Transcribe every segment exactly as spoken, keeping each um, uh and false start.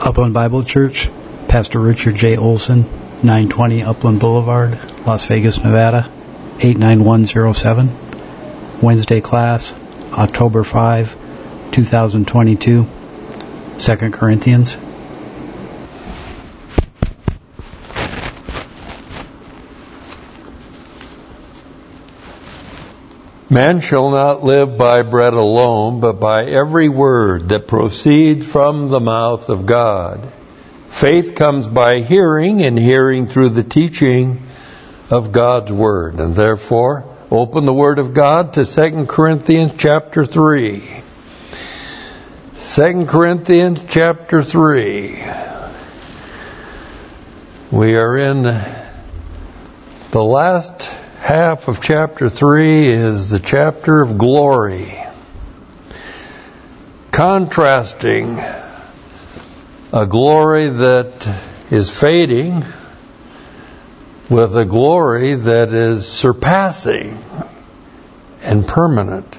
Upland Bible Church, Pastor Richard J. Olson, nine twenty Upland Boulevard, Las Vegas, Nevada, eight nine one zero seven. Wednesday class, October fifth, twenty twenty-two, Second Corinthians. Man shall not live by bread alone, but by every word that proceeds from the mouth of God. Faith comes by hearing, and hearing through the teaching of God's Word. And therefore, open the Word of God to Second Corinthians chapter three. Second Corinthians chapter three. We are in the last half of chapter three is the chapter of glory. Contrasting a glory that is fading with a glory that is surpassing and permanent.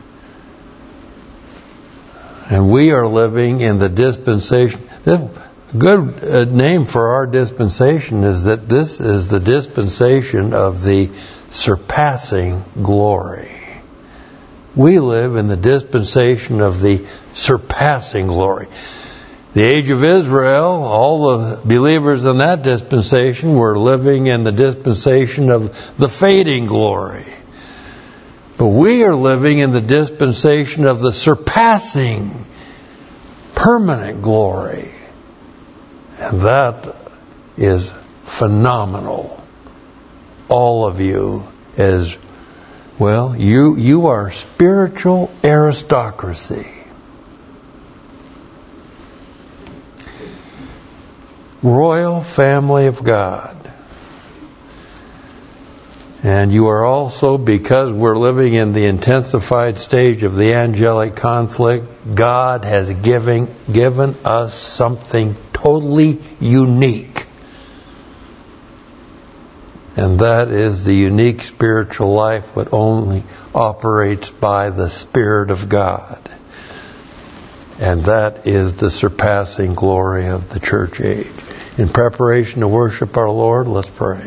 And we are living in the dispensation. A good name for our dispensation is that this is the dispensation of the surpassing glory. We live in the dispensation of the surpassing glory. The age of Israel, all the believers in that dispensation were living in the dispensation of the fading glory. But we are living in the dispensation of the surpassing, permanent glory. And that is phenomenal. All of you as, well, you you are spiritual aristocracy. Royal family of God. And you are also, because we're living in the intensified stage of the angelic conflict, God has given, given us something totally unique. And that is the unique spiritual life that only operates by the Spirit of God. And that is the surpassing glory of the church age. In preparation to worship our Lord, let's pray.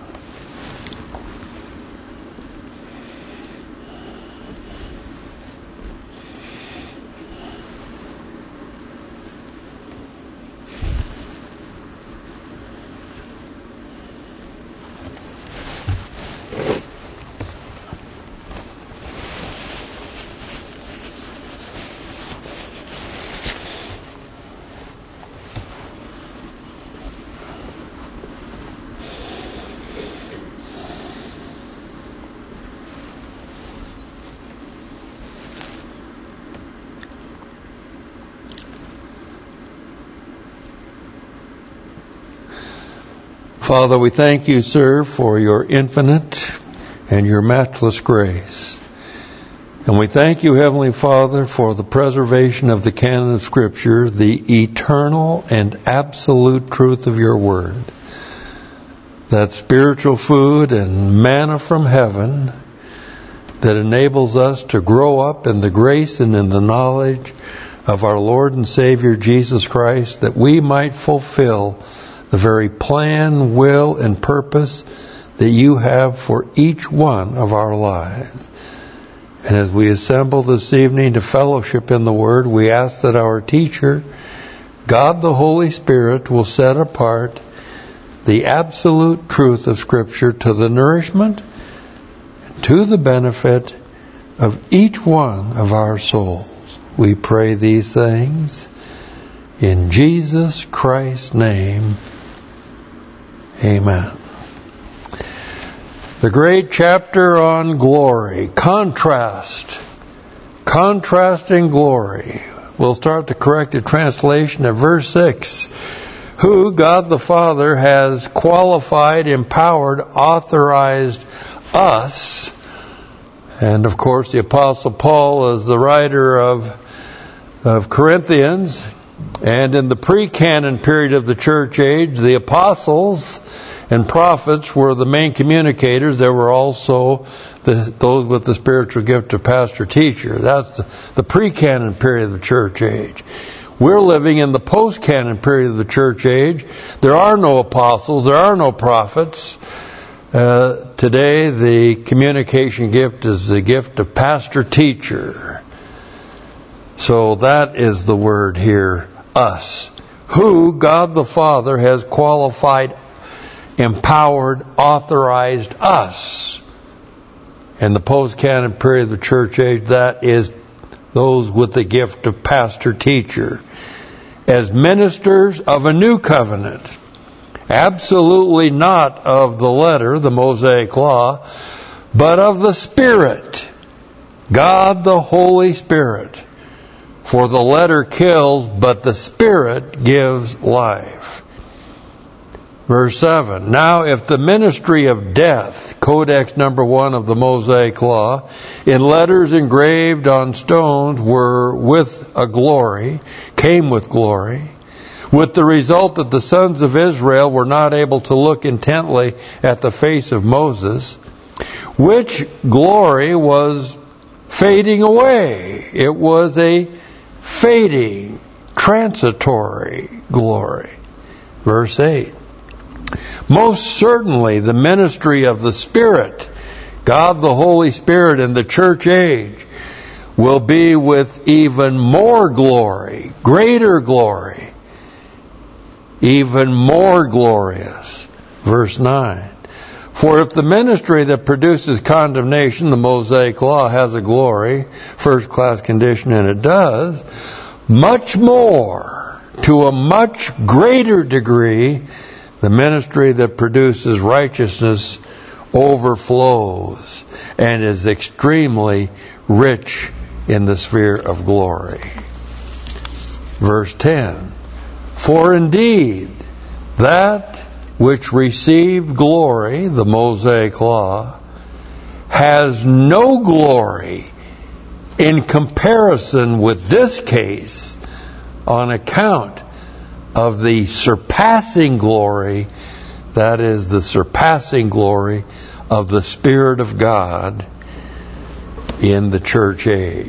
Father, we thank you, sir, for your infinite and your matchless grace. And we thank you, Heavenly Father, for the preservation of the canon of Scripture, the eternal and absolute truth of your word. That spiritual food and manna from heaven that enables us to grow up in the grace and in the knowledge of our Lord and Savior Jesus Christ, that we might fulfill the very plan, will, and purpose that you have for each one of our lives. And as we assemble this evening to fellowship in the Word, we ask that our teacher, God the Holy Spirit, will set apart the absolute truth of Scripture to the nourishment and to the benefit of each one of our souls. We pray these things in Jesus Christ's name. Amen. The great chapter on glory, contrast, contrasting glory. We'll start the corrected translation at verse six. Who, God the Father, has qualified, empowered, authorized us. And of course the Apostle Paul is the writer of, of Corinthians. And in the pre-canon period of the church age, the apostles and prophets were the main communicators. There were also the, those with the spiritual gift of pastor-teacher. That's the, the pre-canon period of the church age. We're living in the post-canon period of the church age. There are no apostles. There are no prophets. Uh, today, the communication gift is the gift of pastor-teacher. So that is the word here, us. Who God the Father has qualified, empowered, authorized us. In the post-canon period of the church age, that is those with the gift of pastor-teacher, as ministers of a new covenant. Absolutely not of the letter, the Mosaic Law, but of the Spirit, God the Holy Spirit. For the letter kills, but the Spirit gives life. Verse seven, now if the ministry of death, Codex number one of the Mosaic Law, in letters engraved on stones were with a glory, came with glory, with the result that the sons of Israel were not able to look intently at the face of Moses, which glory was fading away. It was a fading, transitory glory. Verse eight. Most certainly the ministry of the Spirit, God the Holy Spirit in the church age, will be with even more glory, greater glory, even more glorious. Verse nine. For if the ministry that produces condemnation, the Mosaic Law, has a glory, first-class condition, and it does, much more, to a much greater degree, the ministry that produces righteousness overflows and is extremely rich in the sphere of glory. Verse ten. For indeed, that which received glory, the Mosaic Law, has no glory in comparison with this case on account of the surpassing glory, that is the surpassing glory of the Spirit of God in the church age.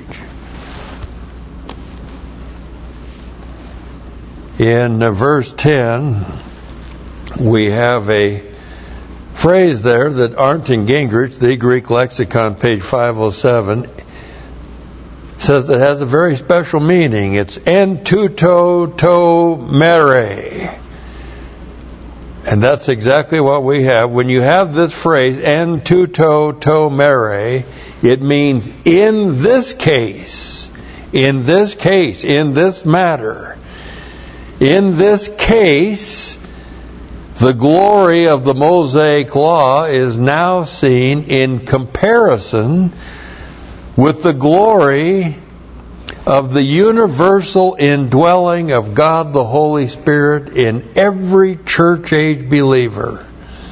In verse ten, we have a phrase there that Arndt Gingrich, the Greek lexicon, page five oh seven, says it has a very special meaning. It's en tuto to mere. And that's exactly what we have. When you have this phrase, en tuto to mere, it means in this case, in this case, in this matter, in this case, the glory of the Mosaic Law is now seen in comparison with the glory of the universal indwelling of God the Holy Spirit in every church age believer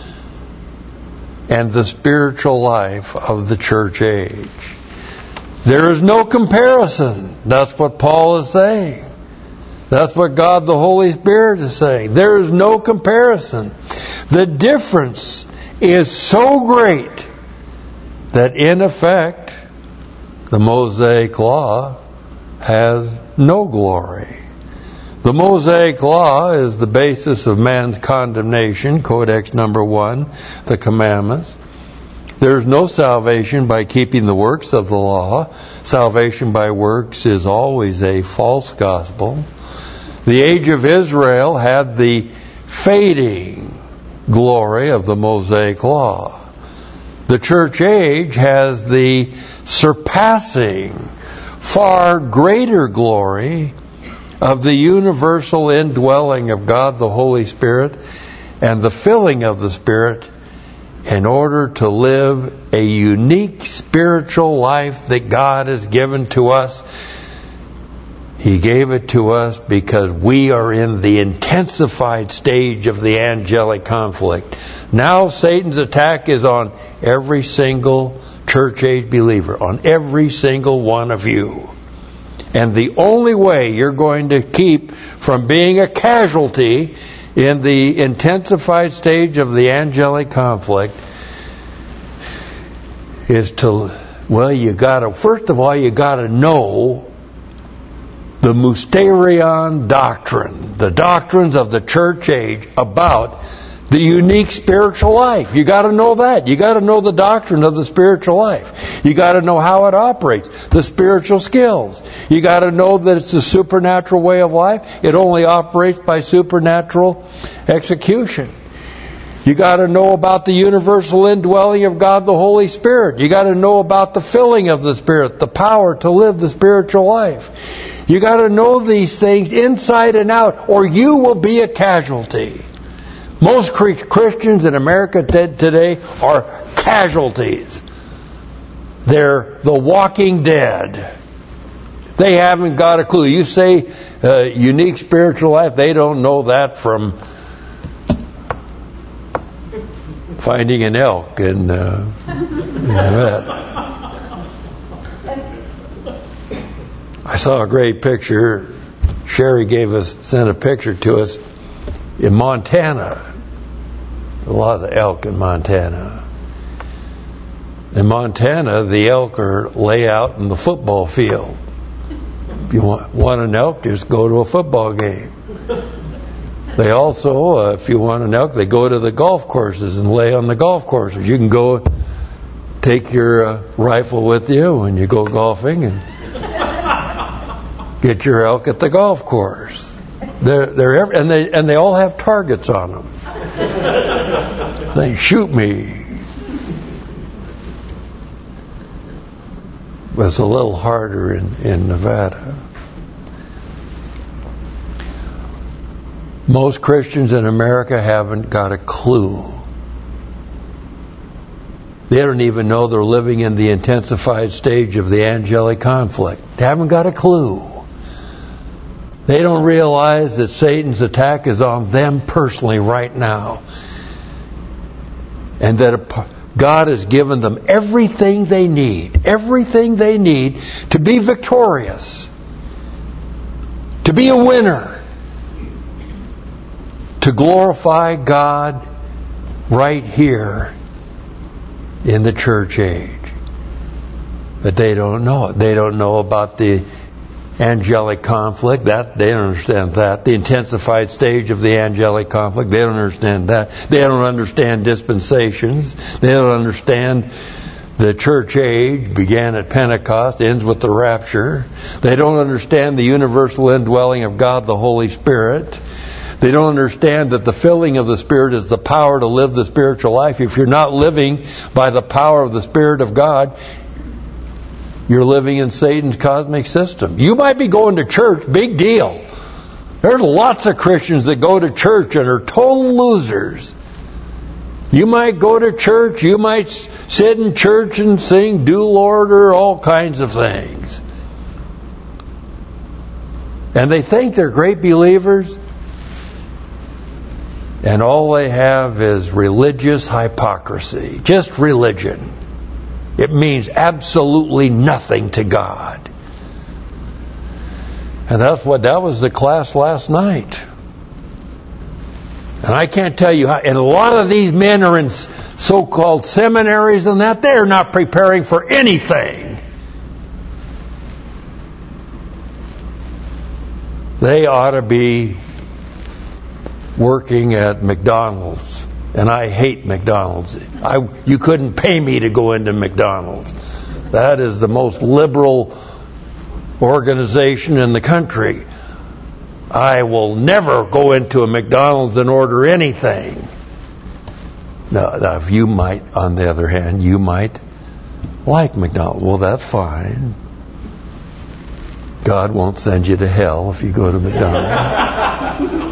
and the spiritual life of the church age. There is no comparison. That's what Paul is saying. That's what God the Holy Spirit is saying. There is no comparison. The difference is so great that in effect the Mosaic Law has no glory. The Mosaic Law is the basis of man's condemnation, Codex number one, the commandments. There's no salvation by keeping the works of the law. Salvation by works is always a false gospel. The age of Israel had the fading glory of the Mosaic Law. The church age has the surpassing, far greater glory of the universal indwelling of God the Holy Spirit and the filling of the Spirit in order to live a unique spiritual life that God has given to us. He gave it to us because we are in the intensified stage of the angelic conflict. Now Satan's attack is on every single church age believer, on every single one of you. And the only way you're going to keep from being a casualty in the intensified stage of the angelic conflict is to, well, you gotta, first of all, you gotta know the Mysterion doctrine, the doctrines of the church age about the unique spiritual life. You got to know that. You got to know the doctrine of the spiritual life. You got to know how it operates, the spiritual skills. You got to know that it's a supernatural way of life. It only operates by supernatural execution. You got to know about the universal indwelling of God the Holy Spirit. You got to know about the filling of the Spirit, the power to live the spiritual life. You got to know these things inside and out, or you will be a casualty. Most Christians in America today are casualties. They're the walking dead. They haven't got a clue. You say uh, unique spiritual life, they don't know that from finding an elk in, uh, in that. I saw a great picture. Sherry gave us, sent a picture to us in Montana. A lot of the elk in Montana. In Montana, the elk are lay out in the football field. If you want, want an elk, just go to a football game. They also, uh, if you want an elk, they go to the golf courses and lay on the golf courses. You can go take your uh, rifle with you when you go golfing and get your elk at the golf course. They're, they're and they and they all have targets on them. They shoot me. But it's a little harder in, in Nevada. Most Christians in America haven't got a clue. They don't even know they're living in the intensified stage of the angelic conflict. They haven't got a clue. They don't realize that Satan's attack is on them personally right now. And that God has given them everything they need, everything they need to be victorious, to be a winner, to glorify God right here in the church age. But they don't know it. They don't know about the angelic conflict. That they don't understand that. The intensified stage of the angelic conflict, they don't understand that. They don't understand dispensations. They don't understand the church age began at Pentecost, ends with the rapture. They don't understand the universal indwelling of God the Holy Spirit. They don't understand that the filling of the Spirit is the power to live the spiritual life. If you're not living by the power of the Spirit of God, you're living in Satan's cosmic system. You might be going to church, big deal. There's lots of Christians that go to church and are total losers. You might go to church, you might sit in church and sing "Do Lord" or all kinds of things. And they think they're great believers. And all they have is religious hypocrisy. Just religion. It means absolutely nothing to God. And that's what that was the class last night. And I can't tell you how, and a lot of these men are in so-called seminaries and that, they're not preparing for anything. They ought to be working at McDonald's. And I hate McDonald's. I, you couldn't pay me to go into McDonald's. That is the most liberal organization in the country. I will never go into a McDonald's and order anything. Now, now, if you might, on the other hand, you might like McDonald's. Well, that's fine. God won't send you to hell if you go to McDonald's.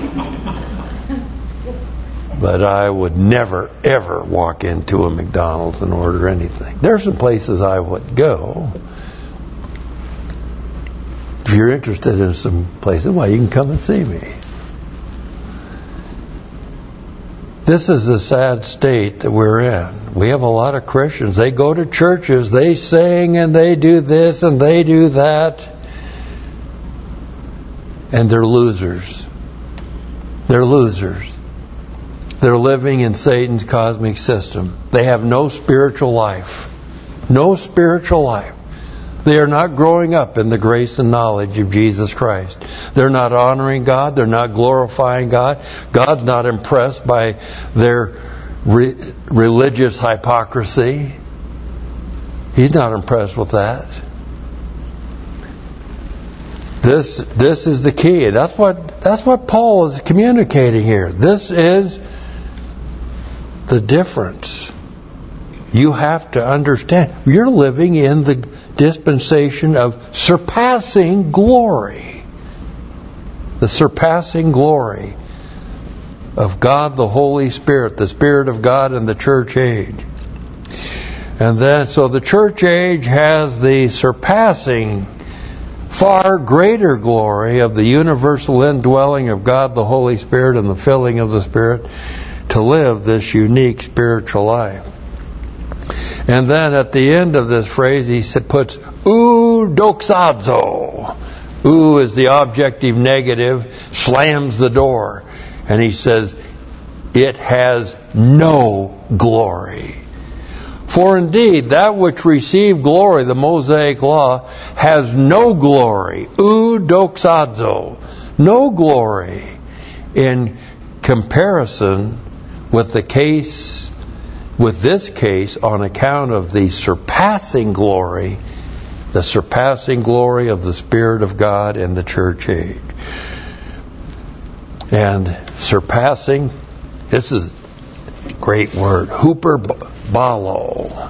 But I would never, ever walk into a McDonald's and order anything. There are some places I would go. If you're interested in some places, well, you can come and see me. This is the sad state that we're in. We have a lot of Christians. They go to churches, they sing and they do this and they do that. And they're losers. They're losers. They're living in Satan's cosmic system. They have no spiritual life. No spiritual life. They are not growing up in the grace and knowledge of Jesus Christ. They're not honoring God. They're not glorifying God. God's not impressed by their re- religious hypocrisy. He's not impressed with that. This this is the key. That's what that's what Paul is communicating here. This is the difference. You have to understand. You're living in the dispensation of surpassing glory. The surpassing glory of God the Holy Spirit, the Spirit of God in the church age. And then, so the church age has the surpassing, far greater glory of the universal indwelling of God the Holy Spirit and the filling of the Spirit to live this unique spiritual life. And then at the end of this phrase, he puts ou doxazo. Ou is the objective negative, slams the door. And he says, it has no glory. For indeed, that which received glory, the Mosaic law, has no glory. Ou doxazo. No glory in comparison with the case with this case on account of the surpassing glory, the surpassing glory of the Spirit of God in the church age. And surpassing, this is a great word, huperbalo.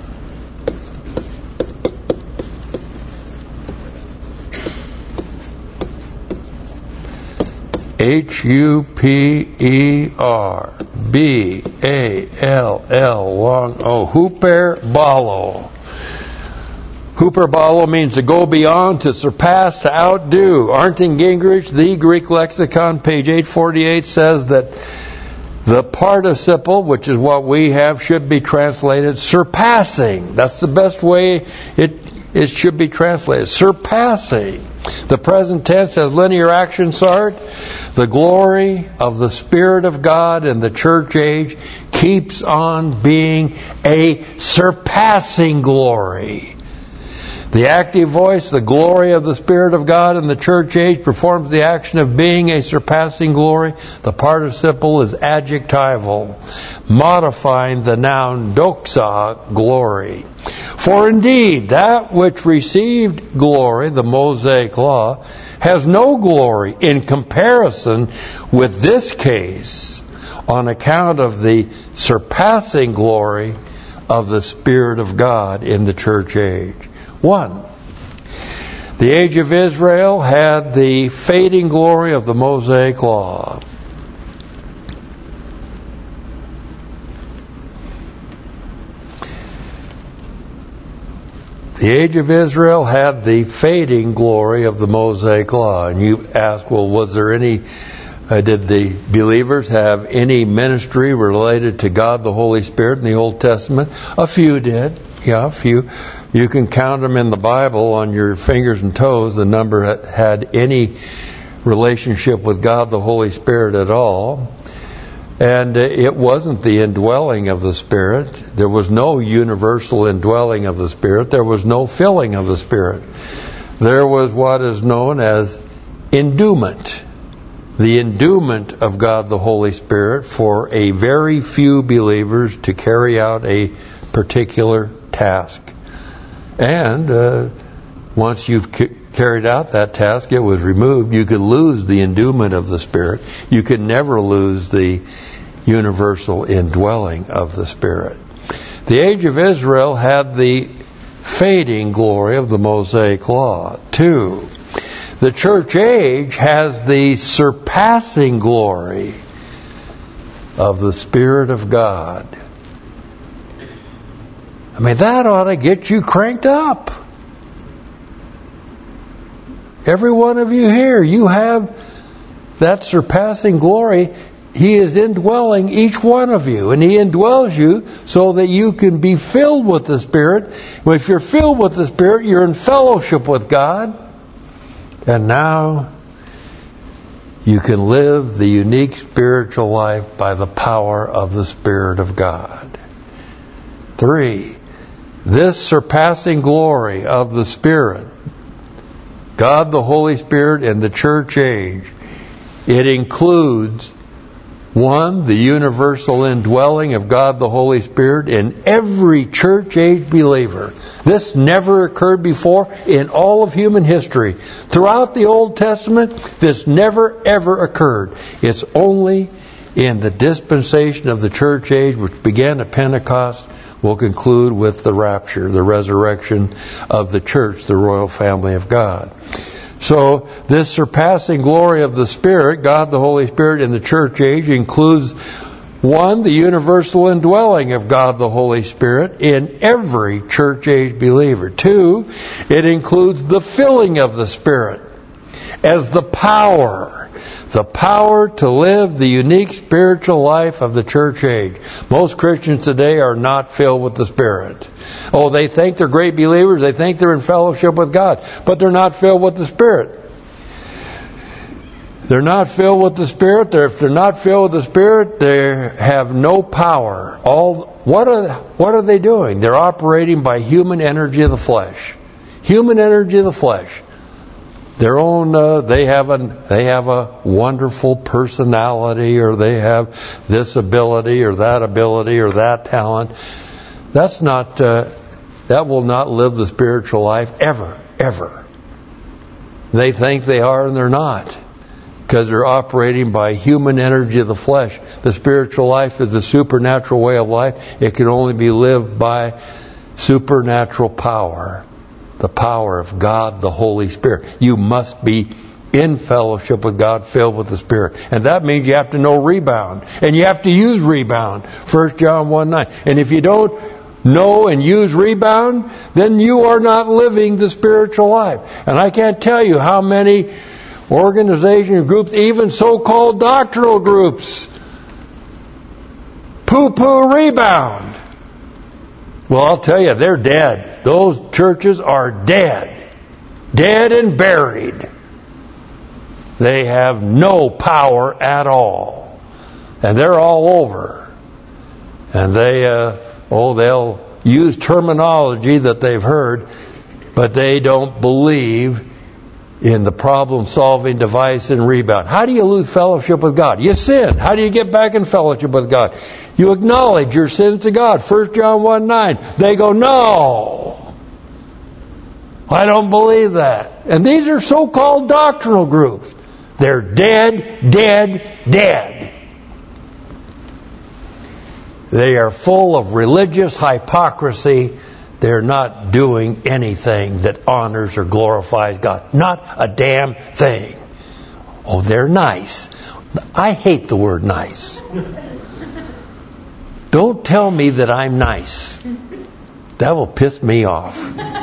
H U P E R B A L L long O. Huperbalo. Huperbalo means to go beyond, to surpass, to outdo. Arnton Gingrich, the Greek lexicon, page eight forty-eight, says that the participle, which is what we have, should be translated surpassing. That's the best way it it should be translated. Surpassing. The present tense has linear action start. The glory of the Spirit of God in the church age keeps on being a surpassing glory. The active voice, the glory of the Spirit of God in the church age, performs the action of being a surpassing glory. The participle is adjectival, modifying the noun doxa, glory. For indeed, that which received glory, the Mosaic law, has no glory in comparison with this case on account of the surpassing glory of the Spirit of God in the church age. One, the age of Israel had the fading glory of the Mosaic law. The age of Israel had the fading glory of the Mosaic law. And you ask, well, was there any, uh, did the believers have any ministry related to God the Holy Spirit in the Old Testament? A few did. Yeah, a few. You can count them in the Bible on your fingers and toes, the number that had any relationship with God the Holy Spirit at all. And it wasn't the indwelling of the Spirit. There was no universal indwelling of the Spirit. There was no filling of the Spirit. There was what is known as endowment. The endowment of God the Holy Spirit for a very few believers to carry out a particular task. And uh, once you've c- carried out that task, it was removed. You could lose the endowment of the Spirit. You could never lose the universal indwelling of the Spirit. The age of Israel had the fading glory of the Mosaic law. Two, the church age has the surpassing glory of the Spirit of God. I mean, that ought to get you cranked up. Every one of you here, you have that surpassing glory. He is indwelling each one of you, and He indwells you so that you can be filled with the Spirit. If you're filled with the Spirit, you're in fellowship with God, and now you can live the unique spiritual life by the power of the Spirit of God. Three, This surpassing glory of the Spirit, God the Holy Spirit and the church age, it includes, one, the universal indwelling of God the Holy Spirit in every church age believer. This never occurred before in all of human history. Throughout the Old Testament, this never ever occurred. It's only in the dispensation of the church age, which began at Pentecost, will conclude with the rapture, the resurrection of the church, the royal family of God. So this surpassing glory of the Spirit, God the Holy Spirit in the church age, includes, one, the universal indwelling of God the Holy Spirit in every church age believer. Two, it includes the filling of the Spirit as the power, the power to live the unique spiritual life of the church age. Most Christians today are not filled with the Spirit. Oh, they think they're great believers, they think they're in fellowship with God, but they're not filled with the Spirit. They're not filled with the Spirit. They're, if they're not filled with the Spirit, they have no power. All what are what are they doing? They're operating by human energy of the flesh. Human energy of the flesh. Their own. Uh, they have a they have a wonderful personality, or they have this ability, or that ability, or that talent. That's not. Uh, that will not live the spiritual life ever, ever. They think they are, and they're not. Because they're operating by human energy of the flesh. The spiritual life is the supernatural way of life. It can only be lived by supernatural power. The power of God, the Holy Spirit. You must be in fellowship with God, filled with the Spirit. And that means you have to know rebound. And you have to use rebound. First John one nine. And if you don't know and use rebound, then you are not living the spiritual life. And I can't tell you how many organization groups, even so-called doctrinal groups, poo-poo rebound. Well, I'll tell you, they're dead. Those churches are dead. Dead and buried. They have no power at all. And they're all over. And they, uh, oh, they'll use terminology that they've heard, but they don't believe in the problem-solving device and rebound. How do you lose fellowship with God? You sin. How do you get back in fellowship with God? You acknowledge your sins to God. First John one nine. They go, no, I don't believe that. And these are so-called doctrinal groups. They're dead, dead, dead. They are full of religious hypocrisy. They're not doing anything that honors or glorifies God. Not a damn thing. Oh, they're nice. I hate the word nice. Don't tell me that I'm nice. That will piss me off.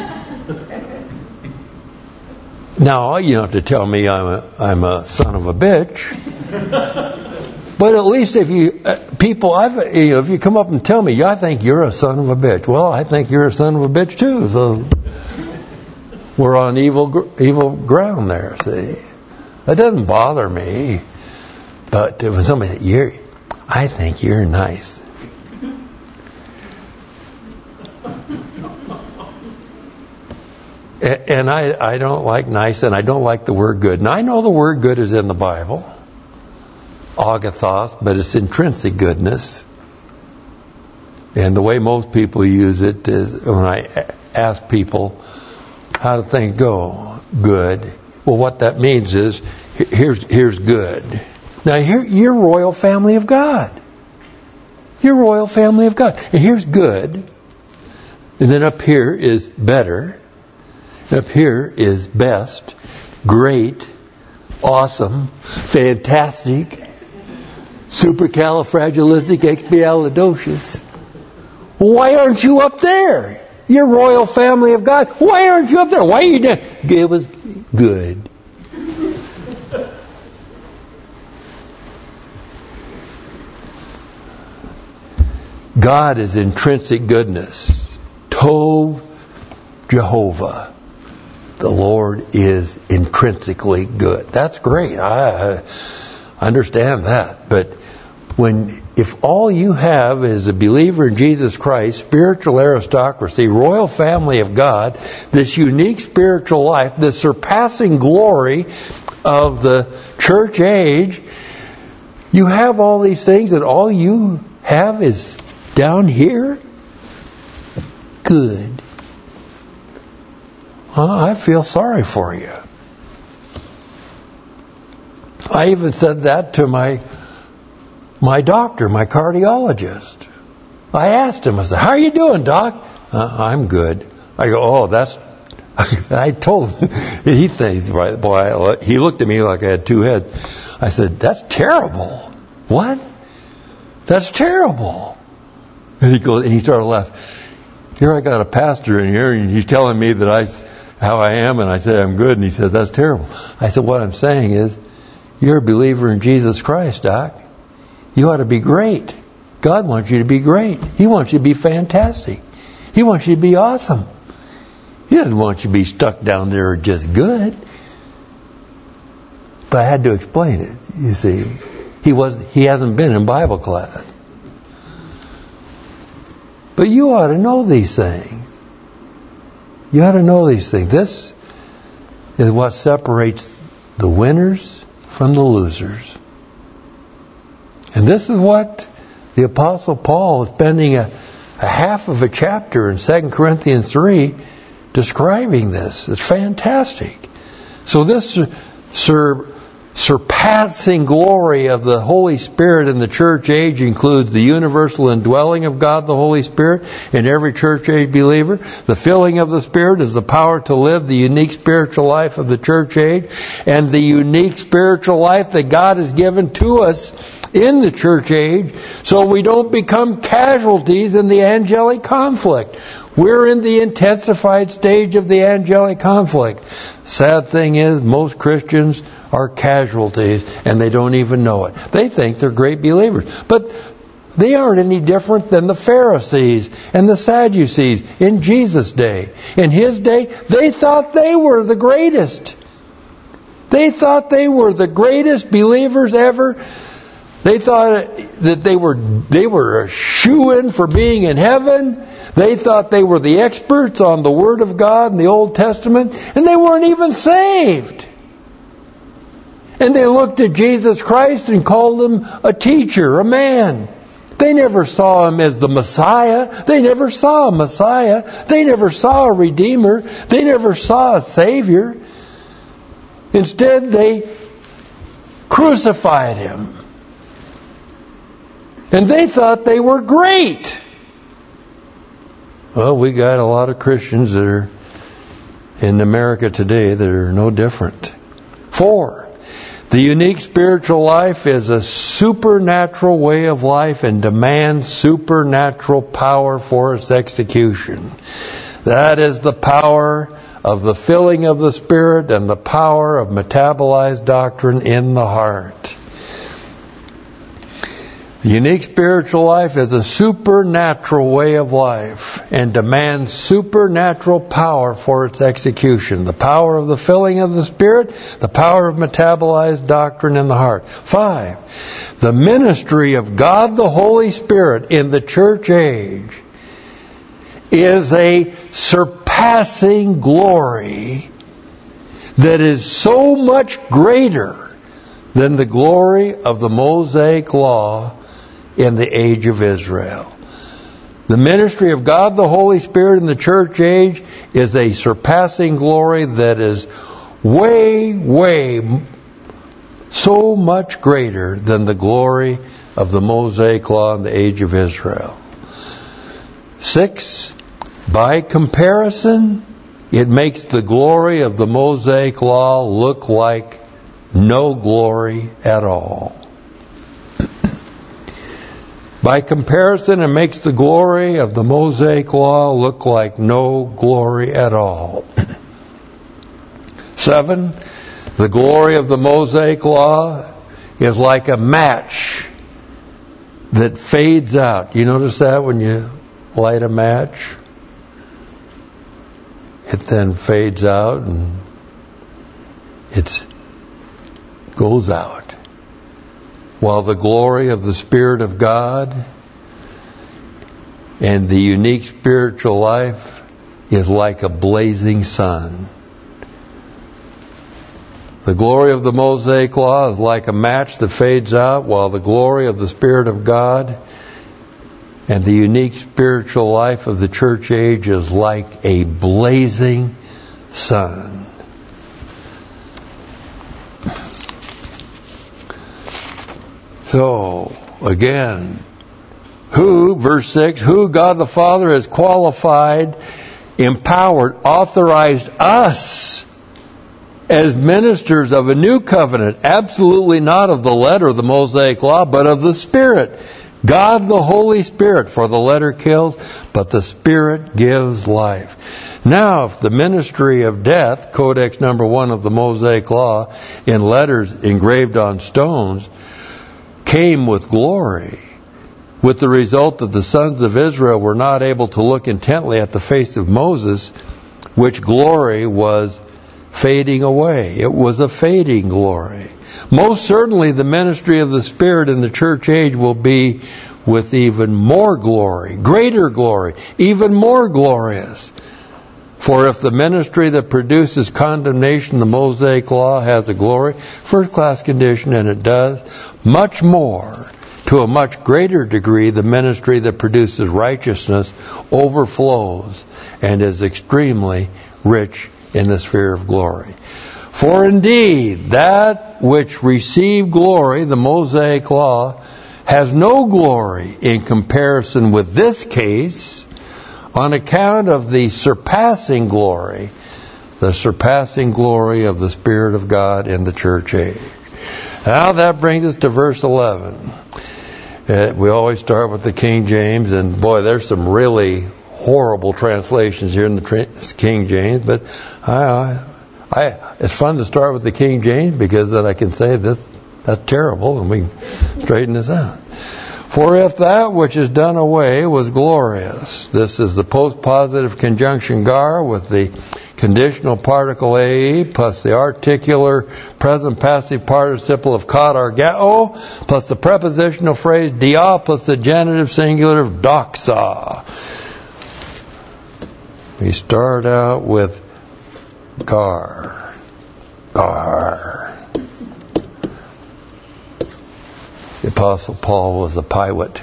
Now, you don't have to tell me I'm a, I'm a son of a bitch. But at least if you, uh, people, I've, you know, if you come up and tell me, I think you're a son of a bitch. Well, I think you're a son of a bitch too. So we're on evil, evil ground there. See, that doesn't bother me. But when somebody says, "You're," I think you're nice. And I, I don't like nice, and I don't like the word good. And I know the word good is in the Bible. Agathos, but it's intrinsic goodness. And the way most people use it is when I ask people how do things go, good. Well, what that means is here's here's good. Now here you're royal family of God. You're royal family of God. And here's good. And then up here is better. Up here is best, great, awesome, fantastic, supercalifragilisticexpialidocious. Why aren't you up there? You're royal family of God. Why aren't you up there? Why are you down? It was good. God is intrinsic goodness. Tov Jehovah. The Lord is intrinsically good. That's great. I understand that. But when if all you have is a believer in Jesus Christ, spiritual aristocracy, royal family of God, this unique spiritual life, this surpassing glory of the church age, you have all these things and all you have is down here? Good. Well, I feel sorry for you. I even said that to my my doctor, my cardiologist. I asked him, I said, how are you doing, Doc? Uh, I'm good. I go, oh, that's... I told him, he thinks, right, boy, he looked at me like I had two heads. I said, that's terrible. What? That's terrible. And he goes, and he started laughing. Here I got a pastor in here, and he's telling me that I, how I am, and I said I'm good, and he says that's terrible. I said, what I'm saying is, you're a believer in Jesus Christ, Doc. You ought to be great. God wants you to be great. He wants you to be fantastic. He wants you to be awesome. He doesn't want you to be stuck down there just good. But I had to explain it. You see, he was he hasn't been in Bible class. But you ought to know these things. You ought to know these things. This is what separates the winners from the losers. And this is what the Apostle Paul is spending a, a half of a chapter in Second Corinthians three describing this. It's fantastic. So this sur- surpassing glory of the Holy Spirit in the church age includes the universal indwelling of God the Holy Spirit in every church age believer. The filling of the Spirit is the power to live the unique spiritual life of the church age, and the unique spiritual life that God has given to us in the church age, so we don't become casualties in the angelic conflict. We're in the intensified stage of the angelic conflict. Sad thing is, most Christians are casualties, and they don't even know it. They think they're great believers, but they aren't any different than the Pharisees and the Sadducees in Jesus' day. In His day, they thought they were the greatest. They thought they were the greatest believers ever. They thought that they were they were a shoo-in for being in heaven. They thought they were the experts on the Word of God in the Old Testament, and they weren't even saved. And they looked at Jesus Christ and called Him a teacher, a man. They never saw Him as the Messiah. They never saw a Messiah. They never saw a Redeemer. They never saw a Savior. Instead, they crucified Him. And they thought they were great. Well, we got a lot of Christians that are in America today that are no different. Four, the unique spiritual life is a supernatural way of life and demands supernatural power for its execution. That is the power of the filling of the Spirit and the power of metabolized doctrine in the heart. The unique spiritual life is a supernatural way of life and demands supernatural power for its execution. The power of the filling of the Spirit, the power of metabolized doctrine in the heart. Five, the ministry of God the Holy Spirit in the church age is a surpassing glory that is so much greater than the glory of the Mosaic Law in the age of Israel. The ministry of God the Holy Spirit in the church age is a surpassing glory that is way, way so much greater than the glory of the Mosaic Law in the age of Israel. Six, by comparison, it makes the glory of the Mosaic Law look like no glory at all. By comparison, it makes the glory of the Mosaic Law look like no glory at all. Seven, the glory of the Mosaic Law is like a match that fades out. You notice that when you light a match? It then fades out and it goes out. while the glory of the Spirit of God and the unique spiritual life is like a blazing sun. The glory of the Mosaic Law is like a match that fades out, while the glory of the Spirit of God and the unique spiritual life of the church age is like a blazing sun. So, again, who, verse six, who God the Father has qualified, empowered, authorized us as ministers of a new covenant, absolutely not of the letter of the Mosaic Law, but of the Spirit. God the Holy Spirit, for the letter kills, but the Spirit gives life. Now, if the ministry of death, Codex number one of the Mosaic Law, in letters engraved on stones, came with glory, with the result that the sons of Israel were not able to look intently at the face of Moses, which glory was fading away. It was a fading glory. Most certainly the ministry of the Spirit in the church age will be with even more glory, greater glory, even more glorious. For if the ministry that produces condemnation, the Mosaic Law, has a glory, first-class condition, and it does, much more, to a much greater degree, the ministry that produces righteousness overflows and is extremely rich in the sphere of glory. For indeed, that which received glory, the Mosaic Law, has no glory in comparison with this case, on account of the surpassing glory, the surpassing glory of the Spirit of God in the church age. Now that brings us to verse eleven. Uh, we always start with the King James, and boy, there's some really horrible translations here in the tra- King James, but I, I, it's fun to start with the King James because then I can say this, that's terrible, and we can straighten this out. For if that which is done away was glorious, this is the post-positive conjunction gar with the conditional particle a plus the articular present passive participle of katargeo plus the prepositional phrase dia plus the genitive singular of doxa. We start out with gar. Gar. The Apostle Paul was a pilot.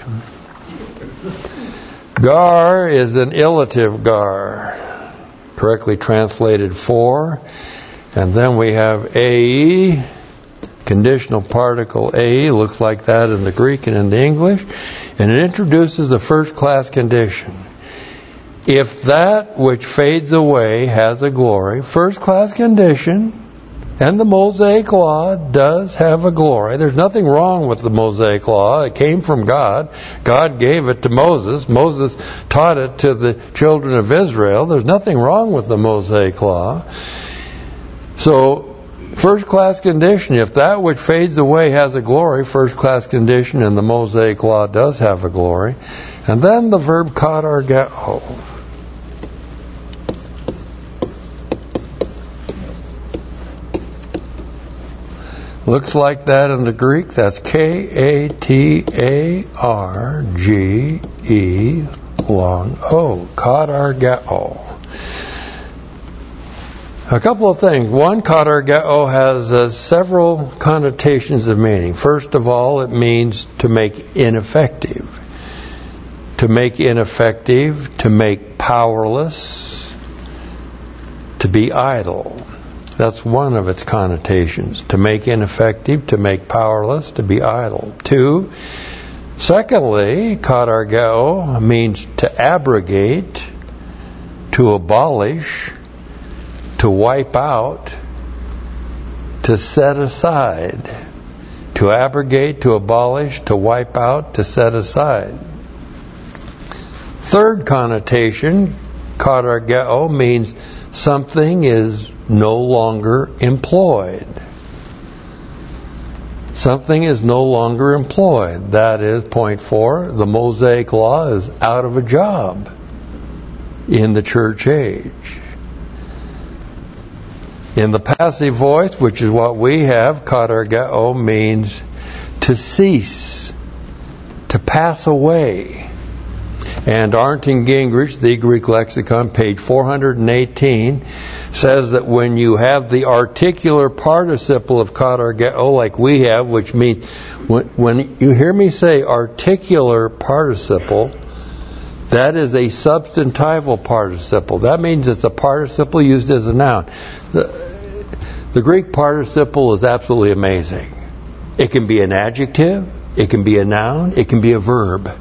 Gar is an illative gar, correctly translated for, and then we have a, conditional particle a, looks like that in the Greek and in the English, and it introduces a first-class condition. If that which fades away has a glory, first-class condition, and the Mosaic Law does have a glory. There's nothing wrong with the Mosaic Law. It came from God. God gave it to Moses. Moses taught it to the children of Israel. There's nothing wrong with the Mosaic Law. So, first-class condition, if that which fades away has a glory, first-class condition, and the Mosaic Law does have a glory. And then the verb katargeo. Looks like that in the Greek. That's K A T A R G E long O. Katargeo. A couple of things. One, katargeo has uh, several connotations of meaning. First of all, it means to make ineffective. To make ineffective, to make powerless, to be idle. That's one of its connotations. To make ineffective, to make powerless, to be idle. Two, secondly, katargeo means to abrogate, to abolish, to wipe out, to set aside. To abrogate, to abolish, to wipe out, to set aside. Third connotation, katargeo means something is no longer employed. Something is no longer employed. That is, point four, the Mosaic Law is out of a job in the church age. In the passive voice, which is what we have, katargeo means to cease, to pass away. And Arndt and Gingrich, the Greek lexicon, page four hundred eighteen, says that when you have the articular participle of katargeo, like we have, which means, when, when you hear me say articular participle, that is a substantival participle. That means it's a participle used as a noun. The, the Greek participle is absolutely amazing. It can be an adjective, it can be a noun, it can be a verb.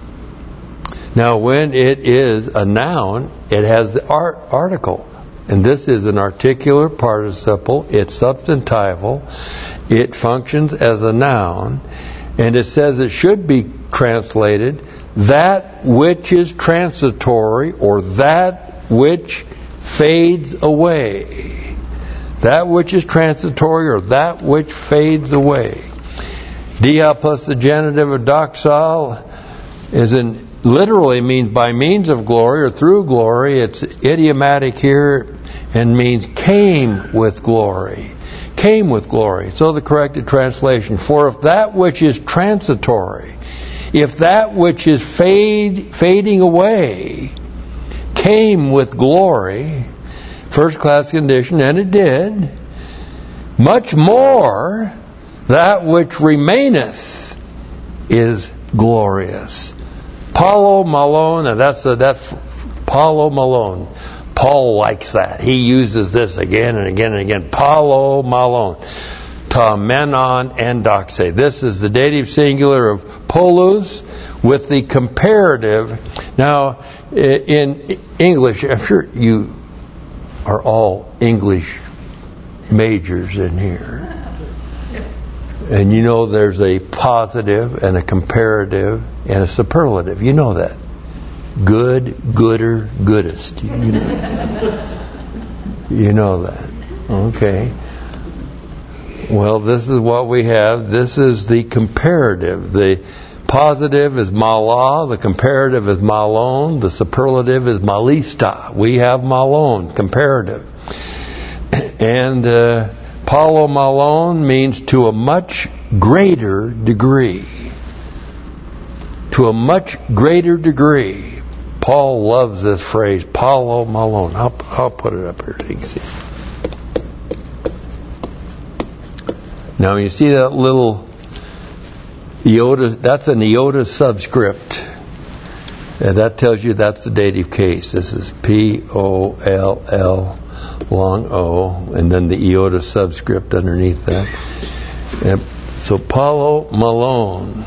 Now, when it is a noun, it has the art, article. And this is an articular participle. It's substantival. It functions as a noun. And it says it should be translated, that which is transitory, or that which fades away. That which is transitory, or that which fades away. Dia plus the genitive of doxal is in literally means by means of glory or through glory. It's idiomatic here and means came with glory. Came with glory. So the corrected translation, for if that which is transitory, if that which is fade, fading away came with glory, first class condition, and it did, much more that which remaineth is glorious. Paulo Malone, and that's a, that's Paulo Malone. Paul likes that. He uses this again and again and again. Paulo Malone. Ta menon and doxe. This is the dative singular of polus with the comparative. Now, in English, I'm sure you are all English majors in here. And you know there's a positive and a comparative and a superlative. You know that. Good, gooder, goodest. You know, you know that. Okay. Well, this is what we have. This is the comparative. The positive is mala, the comparative is malone, the superlative is malista. We have malone, comparative. And uh, Paulo Malone means to a much greater degree. To a much greater degree. Paul loves this phrase, Paulo Malone. I'll, I'll put it up here so you can see. Now you see that little iota, that's an iota subscript. And that tells you that's the dative case. This is P O L L long O, and then the iota subscript underneath that. And so Paulo Malone.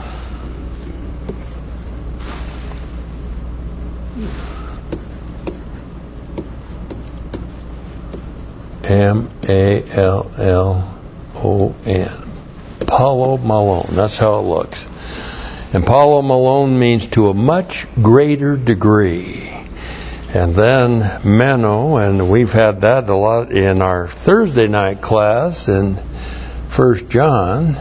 M A L L O N. Paulo Malone. That's how it looks. And Paulo Malone means to a much greater degree. And then Meno, and we've had that a lot in our Thursday night class in First John.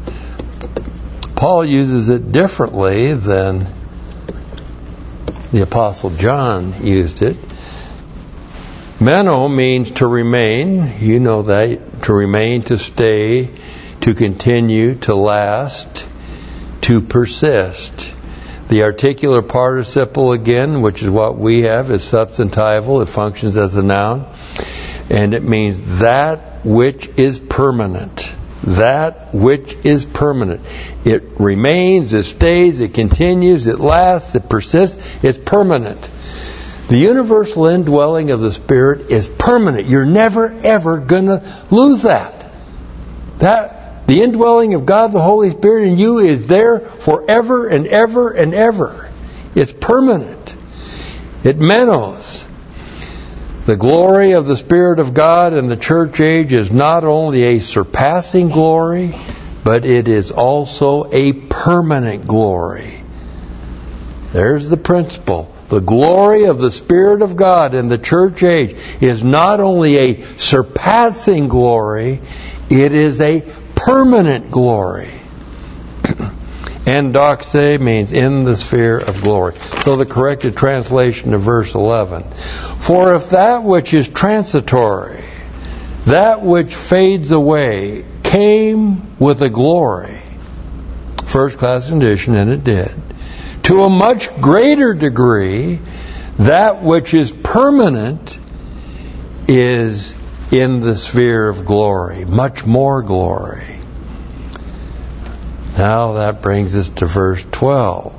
Paul uses it differently than the Apostle John used it. Meno means to remain. You know that. To remain, to stay, to continue, to last, to persist. The articular participle, again, which is what we have, is substantival. It functions as a noun. And it means that which is permanent. That which is permanent. It remains, it stays, it continues, it lasts, it persists, it's permanent. The universal indwelling of the Spirit is permanent. You're never, ever going to lose that. That the indwelling of God, the Holy Spirit in you, is there forever and ever and ever. It's permanent. It menos. The glory of the Spirit of God in the church age is not only a surpassing glory, but it is also a permanent glory. There's the principle. The glory of the Spirit of God in the church age is not only a surpassing glory, it is a permanent glory. And doxe means in the sphere of glory. So the corrected translation of verse eleven. For if that which is transitory, that which fades away, came with a glory. first-class condition, and it did. To a much greater degree, that which is permanent is in the sphere of glory, much more glory. Now that brings us to verse twelve.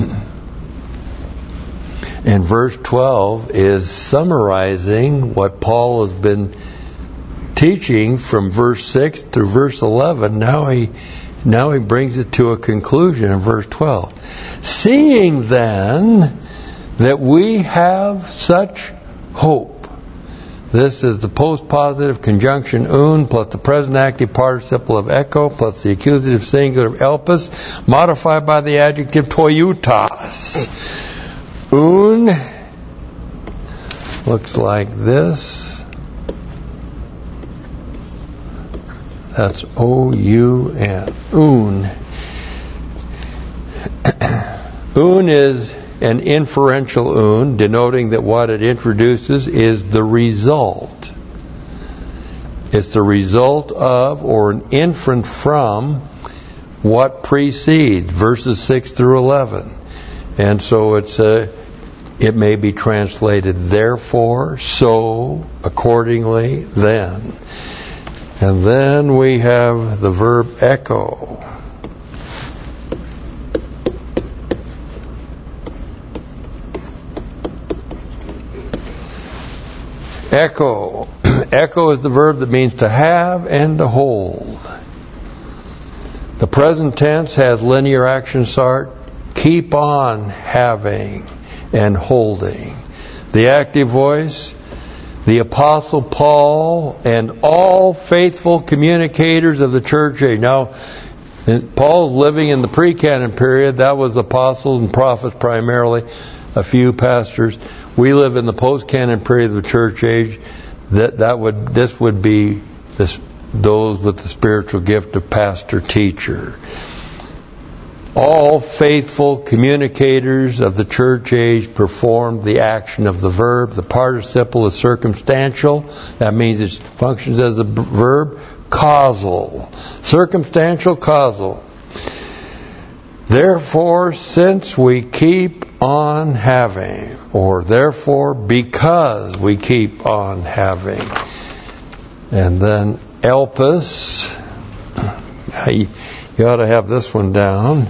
And verse twelve is summarizing what Paul has been teaching from verse six through verse eleven. Now he, now he brings it to a conclusion in verse twelve. Seeing then that we have such hope. This is the post-positive conjunction un plus the present active participle of echo plus the accusative singular of elpis modified by the adjective toiutas. Un looks like this. That's O U N. Un. Un is an inferential un, denoting that what it introduces is the result. It's the result of or an inference from what precedes, verses six through eleven. And so it's a, it may be translated therefore, so, accordingly, then. And then we have the verb echo. Echo. Echo is the verb that means to have and to hold. The present tense has linear action start. Keep on having and holding. The active voice, the Apostle Paul and all faithful communicators of the church age. Now, Paul's living in the pre-canon period. That was apostles and prophets primarily, a few pastors. We live in the post-canon period of the church age. That that would this would be this, those with the spiritual gift of pastor teacher. All faithful communicators of the church age performed the action of the verb. The participle is circumstantial. That means it functions as a verb. Causal. Circumstantial, causal. Therefore, since we keep on having, or therefore because we keep on having. And then elpis. You ought to have this one down.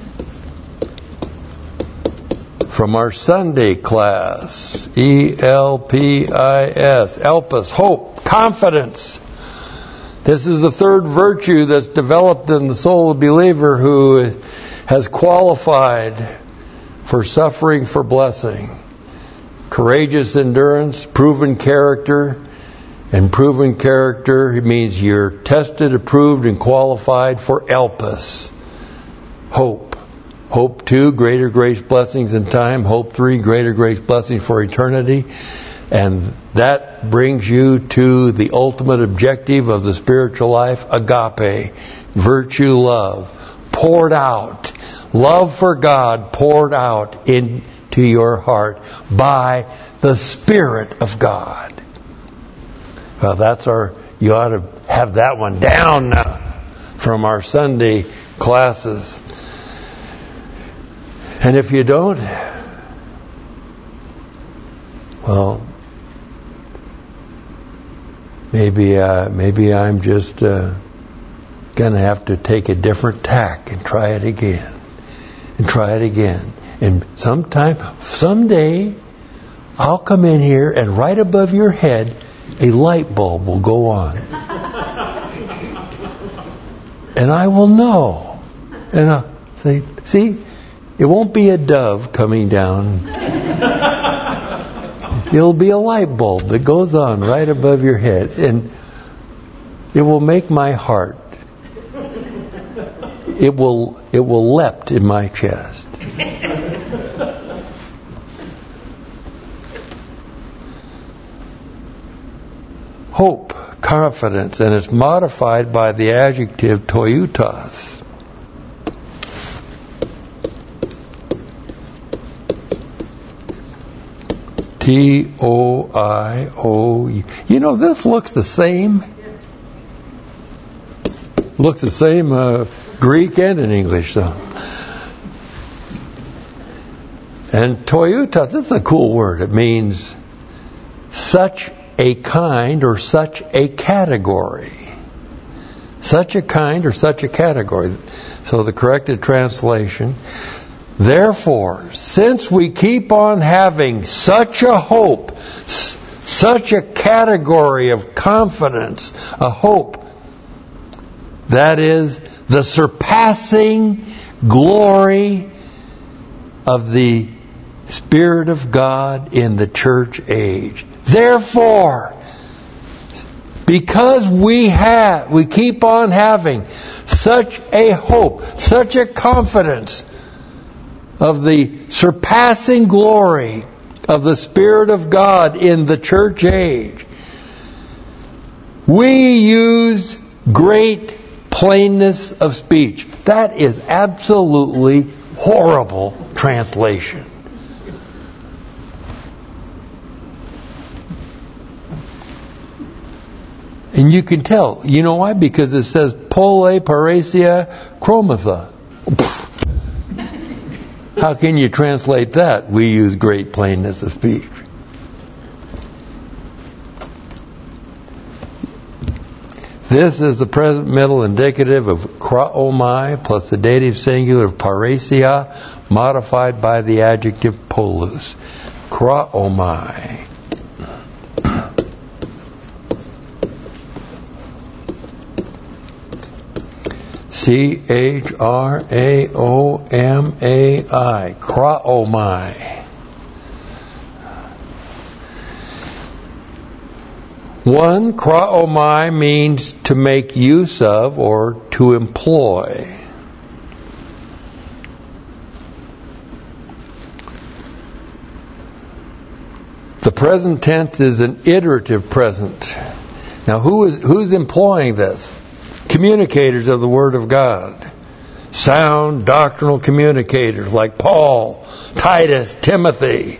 From our Sunday class, E L P I S, elpis, hope, confidence. This is the third virtue that's developed in the soul of the believer who has qualified for suffering for blessing. Courageous endurance, proven character, and proven character it means you're tested, approved, and qualified for elpis, hope. Hope two, greater grace blessings in time. Hope three, greater grace blessings for eternity. And that brings you to the ultimate objective of the spiritual life, agape, virtue, love, poured out. Love for God poured out into your heart by the Spirit of God. Well, that's our, you ought to have that one down now from our Sunday classes. And if you don't, well, maybe uh, maybe I'm just uh, going to have to take a different tack and try it again. And try it again. And sometime, someday, I'll come in here and right above your head, a light bulb will go on. And I will know. And I'll say, see, it won't be a dove coming down. It'll be a light bulb that goes on right above your head. And it will make my heart. It will, it will leapt in my chest. Hope, confidence, and it's modified by the adjective toiutas. T O I O U. You know, this looks the same. Looks the same uh, Greek and in English, so. And Toyota, this is a cool word. It means such a kind or such a category. Such a kind or such a category. So the corrected translation, therefore, since we keep on having such a hope, such a category of confidence, a hope, that is the surpassing glory of the Spirit of God in the church age. Therefore, because we have, we keep on having such a hope, such a confidence of the surpassing glory of the Spirit of God in the church age, we use great plainness of speech. That is absolutely horrible translation. And you can tell. You know why? Because it says pole paresia chromatha. How can you translate that? We use great plainness of speech. This is the present middle indicative of kraomai plus the dative singular of paresia modified by the adjective polus. Kraomai. C H R A O M A I. Kraomai. One, kraomai means to make use of or to employ. The present tense is an iterative present. Now, who is who's employing this? Communicators of the Word of God. Sound doctrinal communicators like Paul, Titus, Timothy.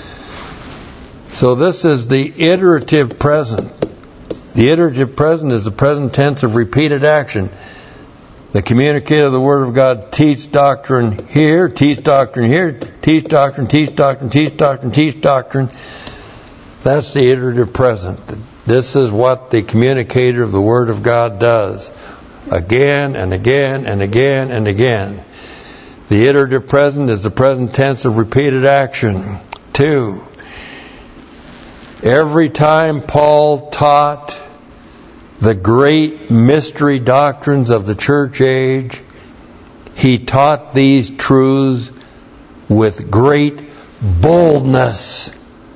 So this is the iterative present. The iterative present is the present tense of repeated action. The communicator of the Word of God teach doctrine here, teach doctrine here, teach doctrine, teach doctrine, teach doctrine, teach doctrine. That's the iterative present. This is what the communicator of the Word of God does. Again and again and again and again. The iterative present is the present tense of repeated action. Two. Every time Paul taught the great mystery doctrines of the church age, he taught these truths with great boldness.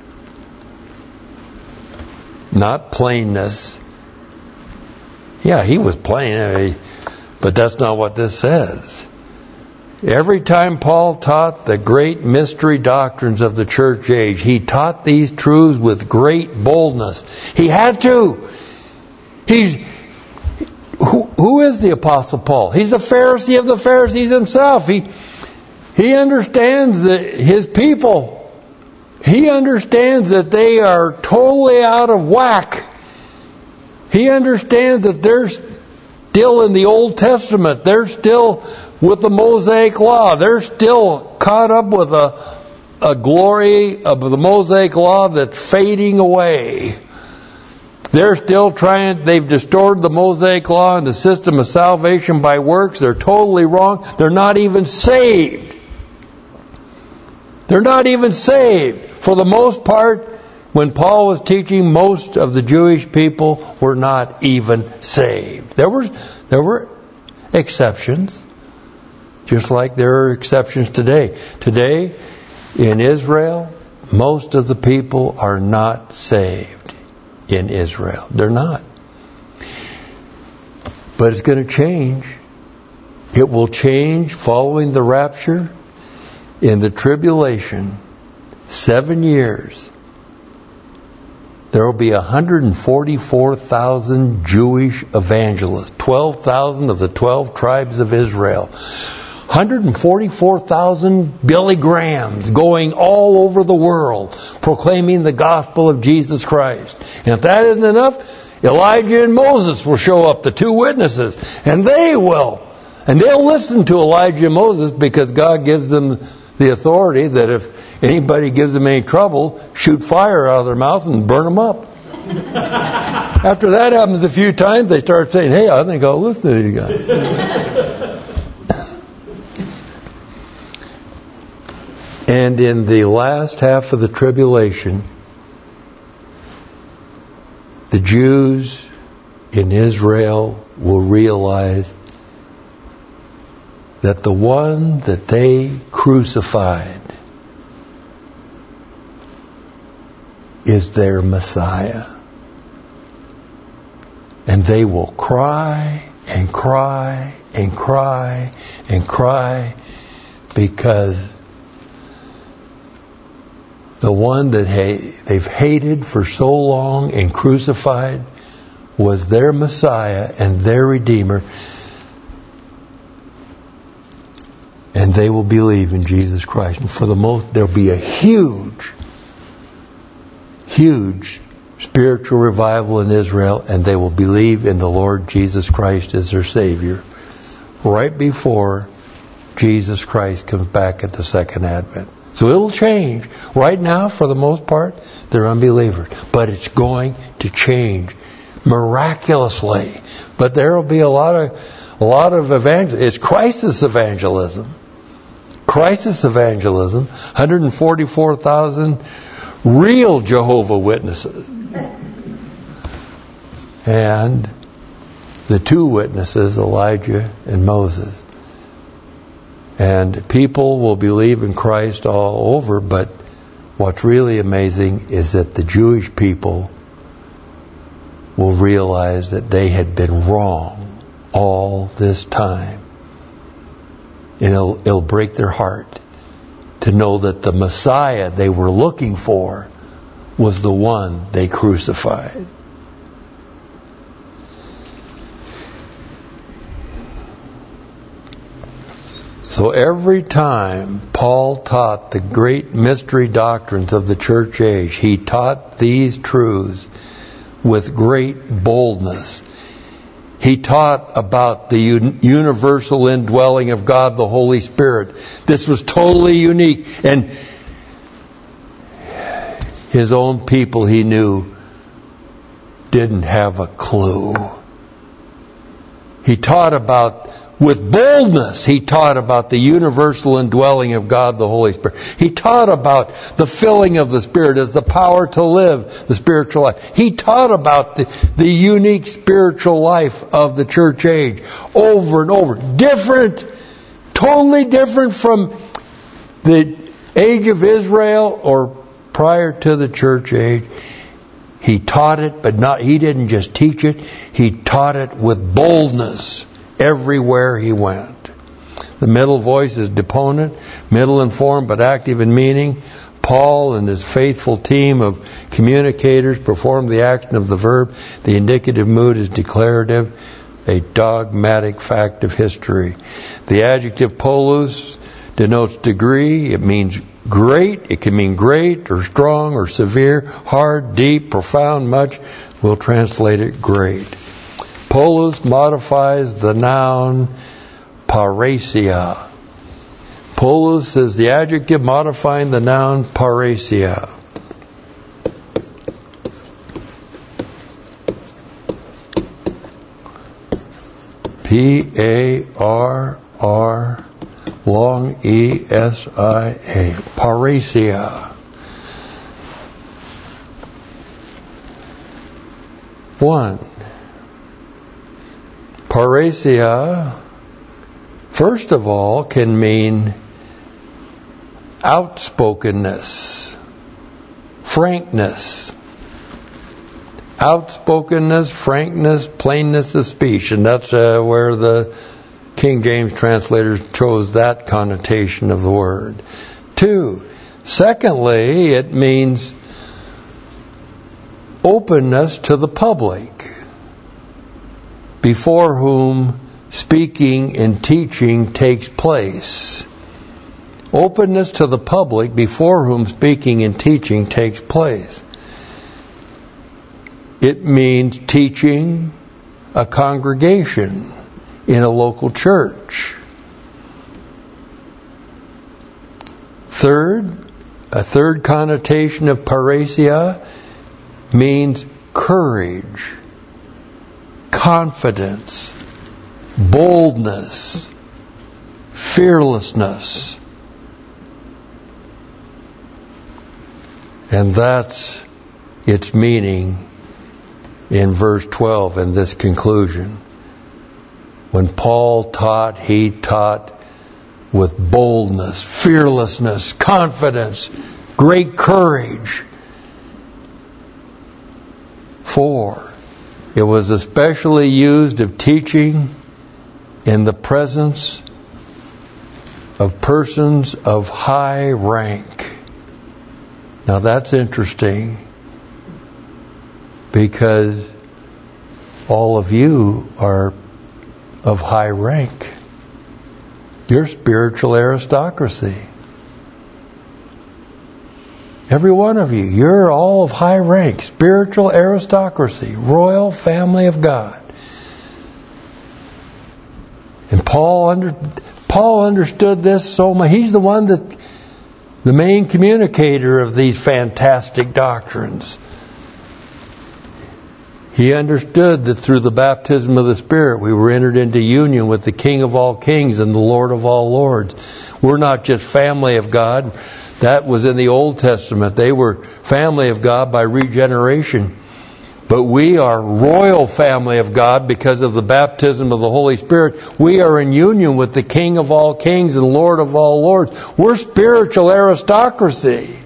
Not plainness. Yeah, he was plain, but that's not what this says. Every time Paul taught the great mystery doctrines of the church age, he taught these truths with great boldness. He had to. He's who, who is the Apostle Paul? He's the Pharisee of the Pharisees himself. He he understands that his people. He understands that they are totally out of whack. He understands that they're still in the Old Testament. They're still with the Mosaic Law. They're still caught up with a, a glory of the Mosaic Law that's fading away. They're still trying, they've distorted the Mosaic Law and the system of salvation by works. They're totally wrong. They're not even saved. They're not even saved. For the most part, when Paul was teaching, most of the Jewish people were not even saved. There were, there were exceptions, just like there are exceptions today. Today, in Israel, most of the people are not saved in Israel. They're not. But it's going to change. It will change following the rapture. In the tribulation, seven years, there will be one hundred forty-four thousand Jewish evangelists, twelve thousand of the twelve tribes of Israel, one hundred forty-four thousand Billy Grahams going all over the world proclaiming the gospel of Jesus Christ. And if that isn't enough, Elijah and Moses will show up, the two witnesses, and they will And they'll listen to Elijah and Moses because God gives them the authority that if anybody gives them any trouble, shoot fire out of their mouth and burn them up. After that happens a few times, they start saying, hey, I think I'll listen to you guys. And in the last half of the tribulation, the Jews in Israel will realize that the one that they crucified is their Messiah. And they will cry and cry and cry and cry because the one that they've hated for so long and crucified was their Messiah and their Redeemer. And they will believe in Jesus Christ. And for the most, there'll be a huge, huge spiritual revival in Israel, and they will believe in the Lord Jesus Christ as their Savior right before Jesus Christ comes back at the second advent. So it'll change. Right now, for the most part, they're unbelievers. But it's going to change miraculously. But there will be a lot of a lot of evangelism. It's crisis evangelism. Crisis evangelism. one hundred forty-four thousand real Jehovah Witnesses. And the two witnesses, Elijah and Moses. And people will believe in Christ all over, but what's really amazing is that the Jewish people will realize that they had been wrong all this time. And it'll, it'll break their heart to know that the Messiah they were looking for was the one they crucified. So every time Paul taught the great mystery doctrines of the church age, he taught these truths with great boldness. He taught about the un- universal indwelling of God, the Holy Spirit. This was totally unique. And his own people, he knew, didn't have a clue. He taught about With boldness, he taught about the universal indwelling of God, the Holy Spirit. He taught about the filling of the Spirit as the power to live the spiritual life. He taught about the, the unique spiritual life of the church age over and over. Different, totally different from the age of Israel or prior to the church age. He taught it, but not, he didn't just teach it. He taught it with boldness. Everywhere he went. The middle voice is deponent, middle in form but active in meaning. Paul and his faithful team of communicators perform the action of the verb. The indicative mood is declarative, a dogmatic fact of history. The adjective polus denotes degree. It means great. It can mean great or strong or severe, hard, deep, profound, much. We'll translate it great. Polus modifies the noun parrhesia. Polus is the adjective modifying the noun parrhesia. P A R R long E S I A. Parrhesia. One. Parrhesia, first of all, can mean outspokenness, frankness. Outspokenness, frankness, plainness of speech. And that's uh, where the King James translators chose that connotation of the word. Two, secondly, it means openness to the public, before whom speaking and teaching takes place. Openness to the public before whom speaking and teaching takes place. It means teaching a congregation. in a local church. Third, a third connotation of parrhesia means courage, confidence, boldness, fearlessness. And that's its meaning in verse twelve in this conclusion. When Paul taught, he taught with boldness, fearlessness, confidence, great courage. Four, it was especially used of teaching in the presence of persons of high rank. Now that's interesting, because all of you are of high rank. You're spiritual aristocracy. Every one of you, you're all of high rank, spiritual aristocracy, royal family of God. And Paul under, Paul understood this so much. He's the one that, the main communicator of these fantastic doctrines. He understood that through the baptism of the Spirit, we were entered into union with the King of all kings and the Lord of all lords. We're not just family of God. That was in the Old Testament. They were family of God by regeneration. But we are royal family of God because of the baptism of the Holy Spirit. We are in union with the King of all kings and Lord of all lords. We're spiritual aristocracy.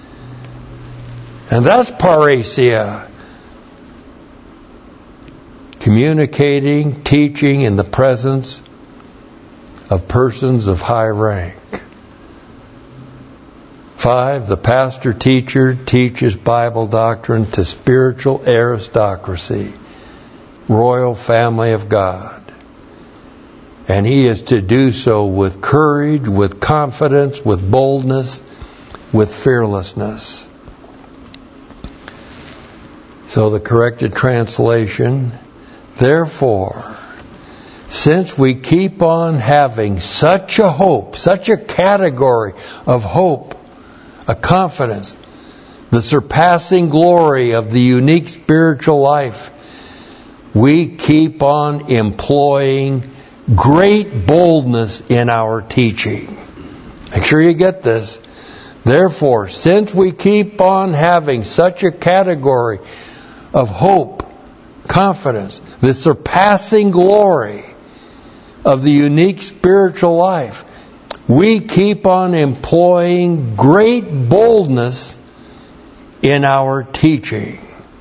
And that's parrhesia. Communicating, teaching in the presence of persons of high rank. Five, the pastor teacher teaches Bible doctrine to spiritual aristocracy, royal family of God. And he is to do so with courage, with confidence, with boldness, with fearlessness. So the corrected translation, therefore, since we keep on having such a hope, such a category of hope, a confidence, the surpassing glory of the unique spiritual life, we keep on employing great boldness in our teaching. Make sure you get this. Therefore, since we keep on having such a category of hope, confidence, the surpassing glory of the unique spiritual life, we keep on employing great boldness in our teaching.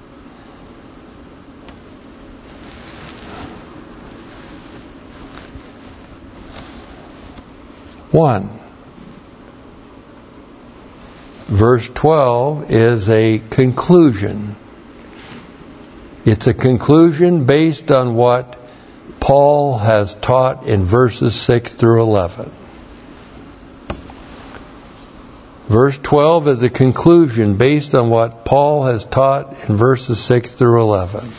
One, verse twelve is a conclusion. It's a conclusion based on what Paul has taught in verses six through eleven. Verse twelve is a conclusion based on what Paul has taught in verses six through eleven.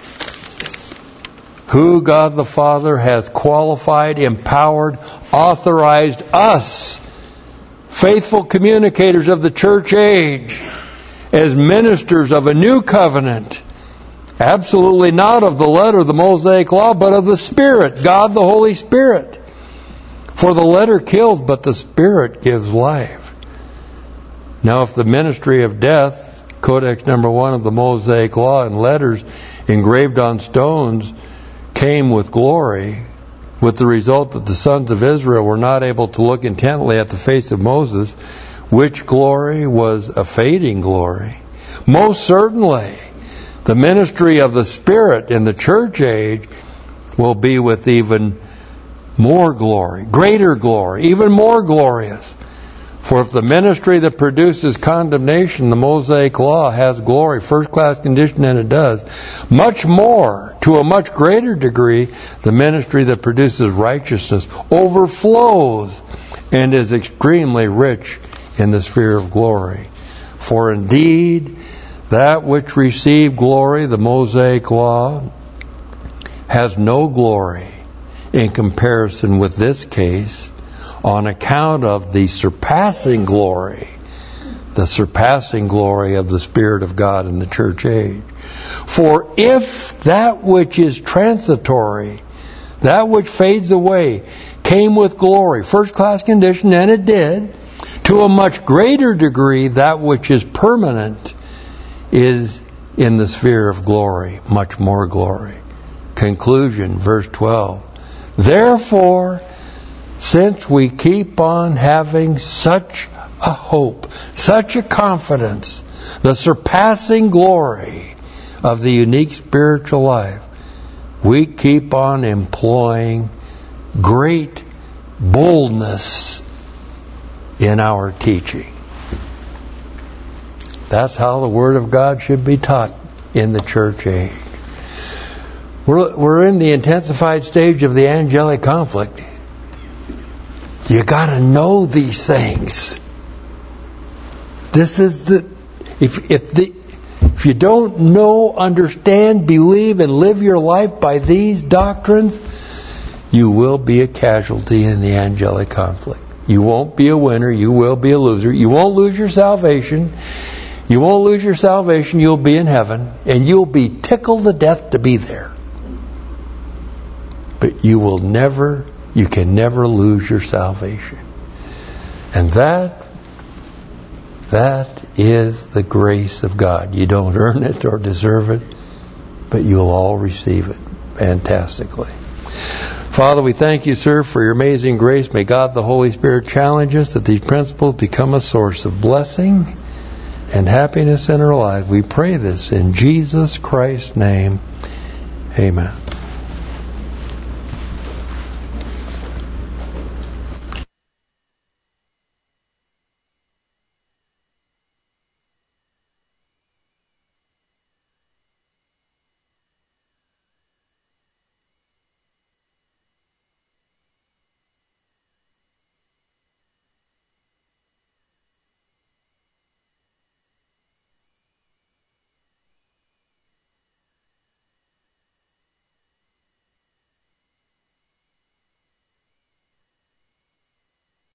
Who God the Father has qualified, empowered, authorized us, faithful communicators of the church age, as ministers of a new covenant, absolutely not of the letter of the Mosaic Law, but of the Spirit, God the Holy Spirit. For the letter kills, but the Spirit gives life. Now, if the ministry of death, Codex number one of the Mosaic Law, and letters engraved on stones came with glory, with the result that the sons of Israel were not able to look intently at the face of Moses, which glory was a fading glory. Most certainly, the ministry of the Spirit in the church age will be with even more glory, greater glory, even more glorious. For if the ministry that produces condemnation, the Mosaic Law, has glory, first-class condition, and it does, much more, to a much greater degree, the ministry that produces righteousness overflows and is extremely rich in the sphere of glory. For indeed, that which received glory, the Mosaic Law, has no glory in comparison with this case on account of the surpassing glory, the surpassing glory of the Spirit of God in the church age. For if that which is transitory, that which fades away, came with glory, first class condition, and it did, to a much greater degree that which is permanent is in the sphere of glory, much more glory. Conclusion, verse twelve. Therefore, since we keep on having such a hope, such a confidence, the surpassing glory of the unique spiritual life, we keep on employing great boldness in our teaching. That's how the Word of God should be taught in the church age. We're, we're in the intensified stage of the angelic conflict. You got to know these things. This is the if if the if you don't know, understand, believe, and live your life by these doctrines, you will be a casualty in the angelic conflict. You won't be a winner. You will be a loser. You won't lose your salvation. You won't lose your salvation. You'll be in heaven, and you'll be tickled to death to be there. But you will never, you can never lose your salvation. And that, that is the grace of God. You don't earn it or deserve it, but you'll all receive it fantastically. Father, we thank you, sir, for your amazing grace. May God the Holy Spirit challenge us that these principles become a source of blessing and happiness in our lives. We pray this in Jesus Christ's name. Amen.